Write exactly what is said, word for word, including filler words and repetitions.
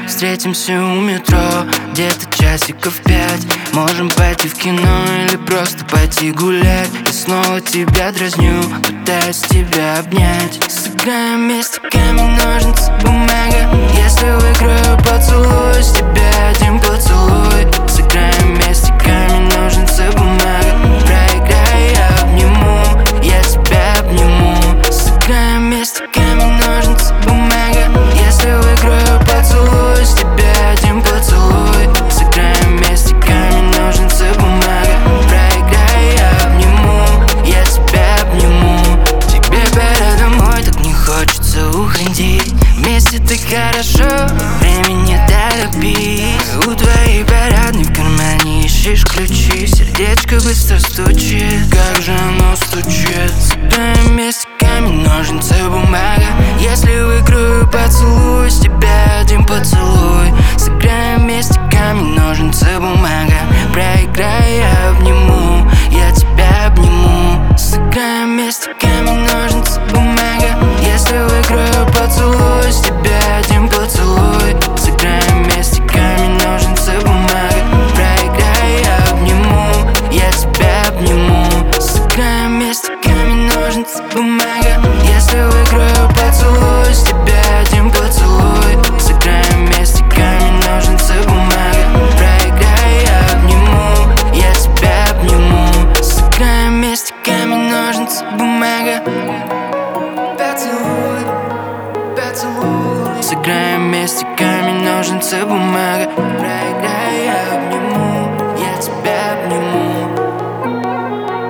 Встретимся у метро, где-то часиков пять. Можем пойти в кино или просто пойти гулять. Я снова тебя дразню, пытаюсь тебя обнять. Сыграем вместе камень, ножницы, бумага. Если выиграю, поцелую с тебя один поцелуй. Сыграем вместе камень, ножницы, бумага. Проиграй, я обниму, я тебя обниму. Сыграем вместе камень, ножницы, бумага. Если выиграю, поцелую с тебя один поцелуй. Сыграем вместе камень, ножницы, бумага. Проиграй, я обниму, я тебя обниму. Тебе пора домой, так не хочется уходить. Вместе так хорошо, времени торопись. У твоей парадной в кармане ищешь ключи. Сердечко быстро стучит, как же оно стучит. Сыграем вместе камень, ножницы, бумага. Если выиграю, поцелую с тебя один поцелуй. Сыграем вместе камень, ножницы, бумага. Проиграй, я обниму, я тебя обниму. Сыграем вместе камень, ножницы, бумага. Если выиграю, поцелую с тебя один поцелуй. Сыграем вместе камень, ножницы, бумага. Проиграй, я обниму, я тебя обниму. Сыграем вместе камень, ножницы, бумага. Если выиграю, поцелую с тебя один поцелуй. Сыграем вместе камень, ножницы, бумага. Проиграй, я обниму, я тебя обниму. Сыграем вместе камень, ножницы, бумага. Поцелуй, поцелуй. Сыграем вместе камень, ножницы, бумага. Проиграй, я обниму, я тебя